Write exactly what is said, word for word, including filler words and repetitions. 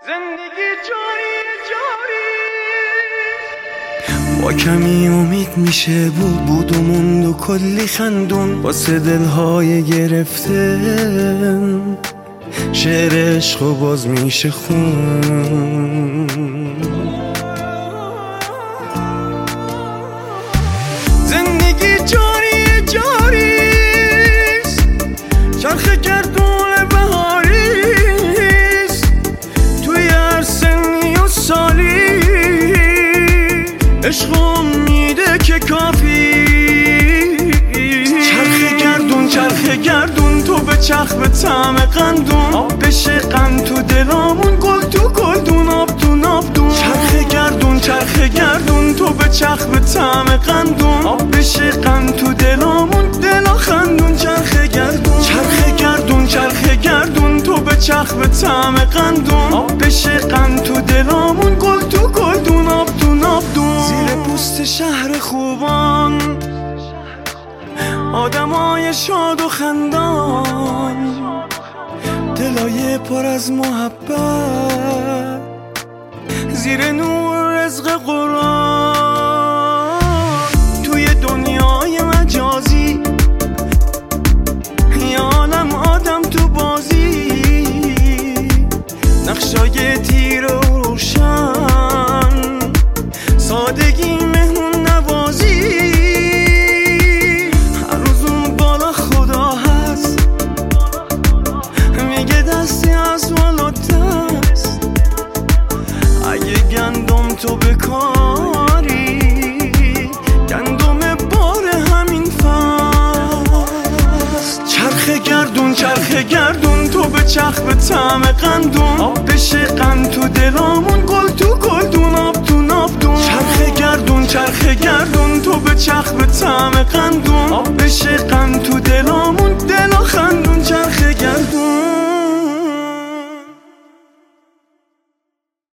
زندگی جاری جاری با کمی امید میشه بود بود و موند و کلی خندون واسه دلهای گرفته شعر عشق و باز میشه خون. زندگی جاری جاریست چرخ گردون بهاریست توی هر سنی و سالی عشق امیده که کافی چرخ گردون چرخ گردون تو به چرخ به طعم قندون بشه قند تو دلامون گل تو گلدون آب تو نابدون چرخ گردون چرخ گردون تو به چرخ به طعم قندون بشه قند تو دلامون دلا خندون چرخ گردون چرخ گردون چرخ گردون تو به چرخ به طعم قندون بشه قند تو دلامون گل تو گلدون آب تو نابدون زیر پوست شهر خوبان آدمای شاد و خندان دلای پر از محبت زیر نور رزق قرآن توی دنیای مجازی یه عالم آدم تو بازی نقشای تیره و روشن سادگی مهمون نوازی گندم تو بکاری گندم بار همین فصل چرخ گردون چرخ گردون تو به چرخ به طعم قندون بشه قند تو دلامون گل تو گلدون آب تو نابدون چرخ گردون چرخ گردون تو به چرخ به طعم قندون بشه قند تو دلامون